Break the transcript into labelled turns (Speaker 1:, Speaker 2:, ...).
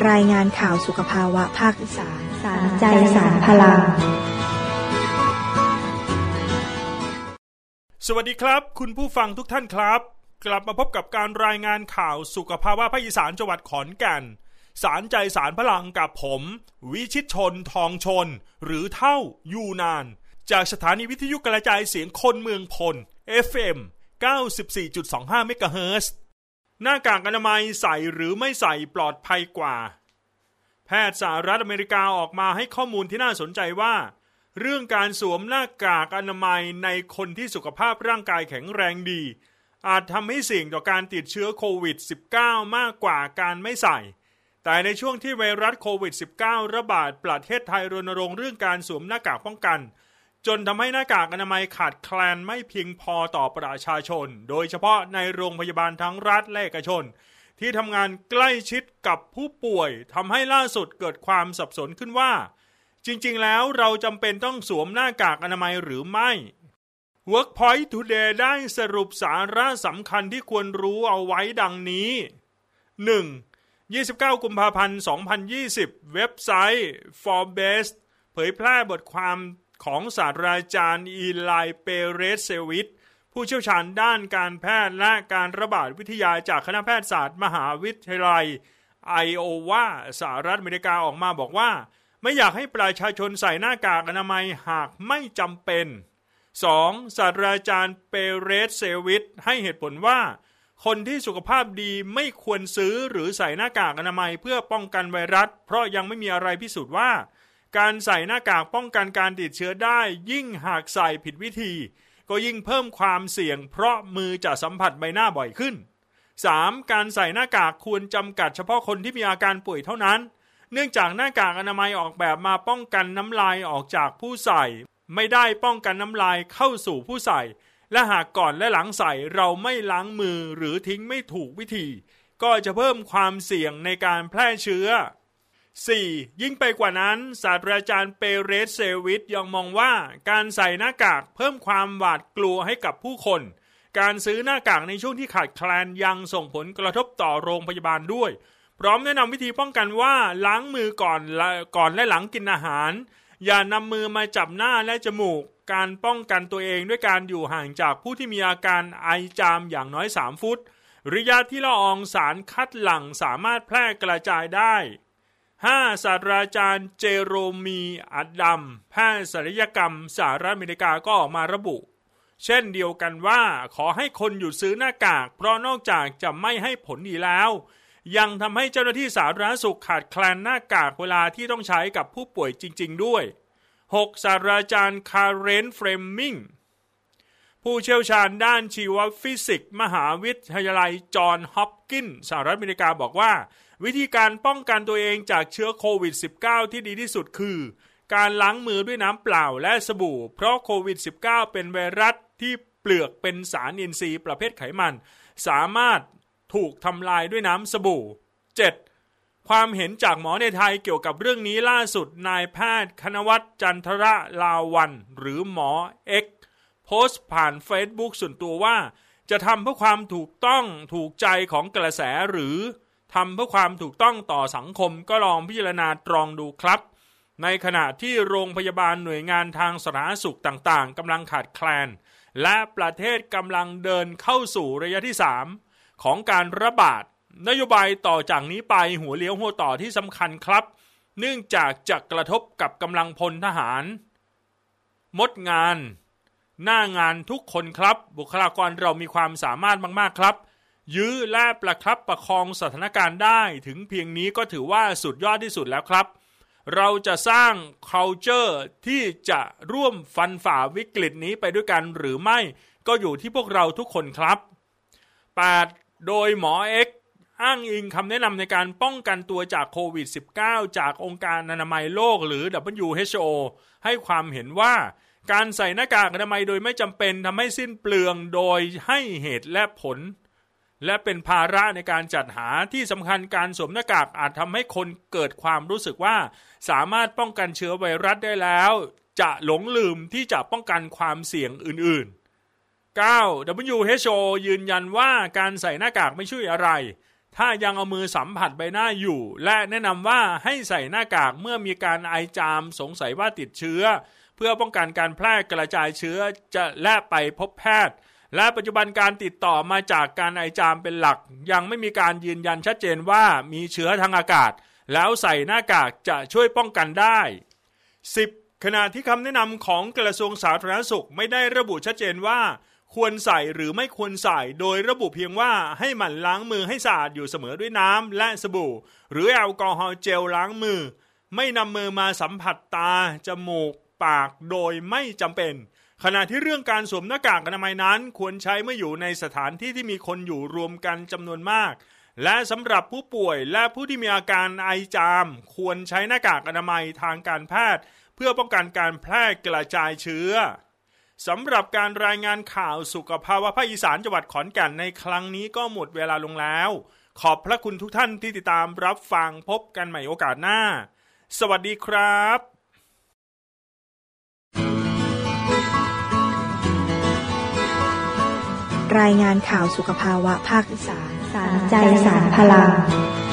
Speaker 1: รายงานข่าวสุขภาวะภาคอีสานสารใจสารพลัง
Speaker 2: สวัสดีครับคุณผู้ฟังทุกท่านครับกลับมาพบกับการรายงานข่าวสุขภาวะภาคอีสานจังหวัดขอนแก่นสารใจสารพลังกับผมวิชิตชนทองชนหรือเท่ายูนานจากสถานีวิทยุกระจายเสียงคนเมืองพล FM 94.25 เมกะเฮิรตซ์หน้ากากอนามัยใส่หรือไม่ใส่ปลอดภัยกว่าแพทย์สหรัฐอเมริกาออกมาให้ข้อมูลที่น่าสนใจว่าเรื่องการสวมหน้ากากอนามัยในคนที่สุขภาพร่างกายแข็งแรงดีอาจทำให้เสี่ยงต่อการติดเชื้อโควิด -19 มากกว่าการไม่ใส่แต่ในช่วงที่ไวรัสโควิด -19 ระบาดประเทศไทยรณรงค์เรื่องการสวมหน้ากากป้องกันจนทำให้หน้ากากอนามัยขาดแคลนไม่เพียงพอต่อประชาชนโดยเฉพาะในโรงพยาบาลทั้งรัฐและเอกชนที่ทำงานใกล้ชิดกับผู้ป่วยทำให้ล่าสุดเกิดความสับสนขึ้นว่าจริงๆแล้วเราจำเป็นต้องสวมหน้ากากอนามัยหรือไม่ Workpoint Today ได้สรุปสาระสำคัญที่ควรรู้เอาไว้ดังนี้ 1. 29 กุมภาพันธ์ 2020 เว็บไซต์ Forbes เผยแพร่บทความของศาสตราจารย์อีไลเปเรสเซวิตผู้เชี่ยวชาญด้านการแพทย์และการระบาดวิทยาจากคณะแพทยศาสตร์มหาวิทยาลัยไอโอวาสหรัฐอเมริกาออกมาบอกว่าไม่อยากให้ประชาชนใส่หน้ากากอนามัยหากไม่จำเป็น 2. ศาสตราจารย์เปเรสเซวิตให้เหตุผลว่าคนที่สุขภาพดีไม่ควรซื้อหรือใส่หน้ากากอนามัยเพื่อป้องกันไวรัสเพราะยังไม่มีอะไรพิสูจน์ว่าการใส่หน้ากากป้องกันการติดเชื้อได้ยิ่งหากใส่ผิดวิธีก็ยิ่งเพิ่มความเสี่ยงเพราะมือจะสัมผัสใบหน้าบ่อยขึ้น 3. การใส่หน้ากากควรจำกัดเฉพาะคนที่มีอาการป่วยเท่านั้นเนื่องจากหน้ากากอนามัยออกแบบมาป้องกันน้ำลายออกจากผู้ใส่ไม่ได้ป้องกันน้ำลายเข้าสู่ผู้ใส่และหากก่อนและหลังใส่เราไม่ล้างมือหรือทิ้งไม่ถูกวิธีก็จะเพิ่มความเสี่ยงในการแพร่เชื้อ 4. ยิ่งไปกว่านั้นศาสตราจารย์เปเรสเซวิตยังมองว่าการใส่หน้ากากเพิ่มความหวาดกลัวให้กับผู้คนการซื้อหน้ากากในช่วงที่ขาดแคลนยังส่งผลกระทบต่อโรงพยาบาลด้วยพร้อมแนะนำวิธีป้องกันว่าล้างมือก่อนและหลังกินอาหารอย่านำมือมาจับหน้าและจมูกการป้องกันตัวเองด้วยการอยู่ห่างจากผู้ที่มีอาการไอจามอย่างน้อย3ฟุตระยะที่ละอองสารคัดหลั่งสามารถแพร่กระจายได้ 5. ศาสตราจารย์เจโรมีอัดดัมแพทย์ศัลยกรรมสหรัฐอเมริกาก็ออกมาระบุเช่นเดียวกันว่าขอให้คนหยุดซื้อหน้ากากเพราะนอกจากจะไม่ให้ผลดีแล้วยังทำให้เจ้าหน้าที่สาธารณสุขขาดแคลนหน้ากากเวลาที่ต้องใช้กับผู้ป่วยจริงๆด้วย 6. ศาสตราจารย์คาร์เรนเฟรมมิงผู้เชี่ยวชาญด้านชีวฟิสิกส์มหาวิทยาลัยจอห์นฮอปกินส์สหรัฐอเมริกาบอกว่าวิธีการป้องกันตัวเองจากเชื้อโควิด -19 ที่ดีที่สุดคือการล้างมือด้วยน้ำเปล่าและสบู่เพราะโควิด -19 เป็นไวรัสที่เปลือกเป็นสารอินทรีย์ประเภทไขมันสามารถถูกทำลายด้วยน้ำสบู่ 7. ความเห็นจากหมอในไทยเกี่ยวกับเรื่องนี้ล่าสุดนายแพทย์คณวัฒน์จันทระลาวันหรือหมอเอ็กโพสต์ผ่าน Facebook ส่วนตัวว่าจะทำเพื่อความถูกต้องถูกใจของกระแสหรือทำเพื่อความถูกต้องต่อสังคมก็ลองพิจารณาตรองดูครับในขณะที่โรงพยาบาลหน่วยงานทางสาธารณสุขต่างๆกำลังขาดแคลนและประเทศกำลังเดินเข้าสู่ระยะที่3ของการระบาดนโยบายต่อจากนี้ไปหัวเลี้ยวหัวต่อที่สำคัญครับเนื่องจากจะกระทบกับกำลังพลทหารมดงานหน้างานทุกคนครับบุคลากรเรามีความสามารถมากๆครับยื้อและประคับประคองสถานการณ์ได้ถึงเพียงนี้ก็ถือว่าสุดยอดที่สุดแล้วครับเราจะสร้าง culture ที่จะร่วมฟันฝ่าวิกฤตนี้ไปด้วยกันหรือไม่ก็อยู่ที่พวกเราทุกคนครับ 8. โดยหมอเอ็กอ้างอิงคำแนะนำในการป้องกันตัวจากโควิด -19 จากองค์การอนามัยโลกหรือ WHO ให้ความเห็นว่าการใส่หน้ากากอนามัยโดยไม่จำเป็นทำให้สิ้นเปลืองโดยให้เหตุและผลและเป็นภาระในการจัดหาที่สำคัญการสวมหน้ากากอาจทำให้คนเกิดความรู้สึกว่าสามารถป้องกันเชื้อไวรัสได้แล้วจะหลงลืมที่จะป้องกันความเสี่ยงอื่นๆ 9. WHO ยืนยันว่าการใส่หน้ากากไม่ช่วยอะไรถ้ายังเอามือสัมผัสใบหน้าอยู่และแนะนำว่าให้ใส่หน้ากากเมื่อมีการไอจามสงสัยว่าติดเชื้อเพื่อป้องกันการแพร่กระจายเชื้อจะและไปพบแพทย์และปัจจุบันการติดต่อมาจากการไอจามเป็นหลักยังไม่มีการยืนยันชัดเจนว่ามีเชื้อทางอากาศแล้วใส่หน้ากากจะช่วยป้องกันได้ 10. ขณะที่คำแนะนำของกระทรวงสาธารณสุขไม่ได้ระบุชัดเจนว่าควรใส่หรือไม่ควรใส่โดยระบุเพียงว่าให้หมั่นล้างมือให้สะอาดอยู่เสมอด้วยน้ำและสบู่หรือแอลกอฮอล์เจลล้างมือไม่นำมือมาสัมผัสตาจมูกปากโดยไม่จำเป็นขณะที่เรื่องการสวมหน้ากากอนามัยนั้นควรใช้เมื่ออยู่ในสถานที่ที่มีคนอยู่รวมกันจำนวนมากและสำหรับผู้ป่วยและผู้ที่มีอาการไอจามควรใช้หน้ากากอนามัยทางการแพทย์เพื่อป้องกันการแพร่กระจายเชื้อสำหรับการรายงานข่าวสุขภาวะภาคอีสานจังหวัดขอนแก่นในครั้งนี้ก็หมดเวลาลงแล้วขอบพระคุณทุกท่านที่ติดตามรับฟังพบกันใหม่โอกาสหน้าสวัสดีครับ
Speaker 1: รายงานข่าวสุขภาวะภาคอีสานสารใจสารพลัง